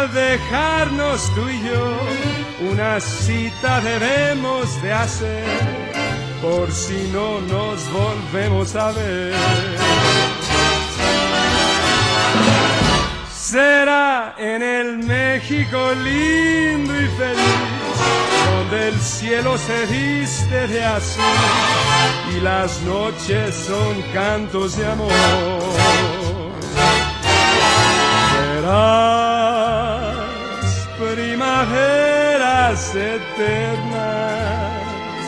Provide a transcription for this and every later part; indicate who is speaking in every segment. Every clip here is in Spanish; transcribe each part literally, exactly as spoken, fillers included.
Speaker 1: dejarnos tú y yo, una cita debemos de hacer, por si no nos volvemos a ver. Será en el México lindo y feliz, donde el cielo se viste de azul y las noches son cantos de amor. Verás primaveras eternas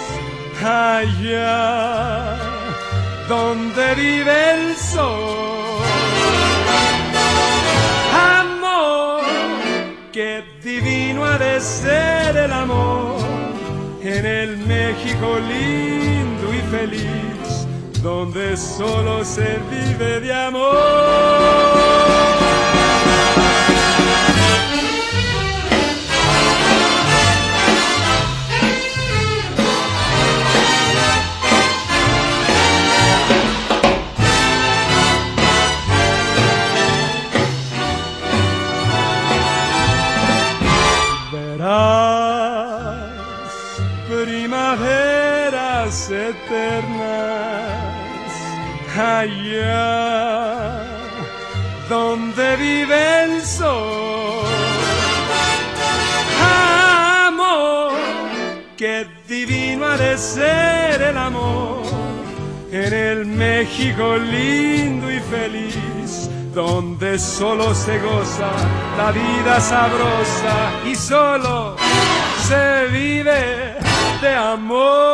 Speaker 1: allá donde vive el sol. Amor, qué divino ha de ser el amor en el México lindo y feliz, donde solo se vive de amor. Primaveras eternas allá donde vive el sol. Amor, qué divino ha de ser el amor en el México lindo y feliz, donde solo se goza la vida sabrosa y solo se vive de amor.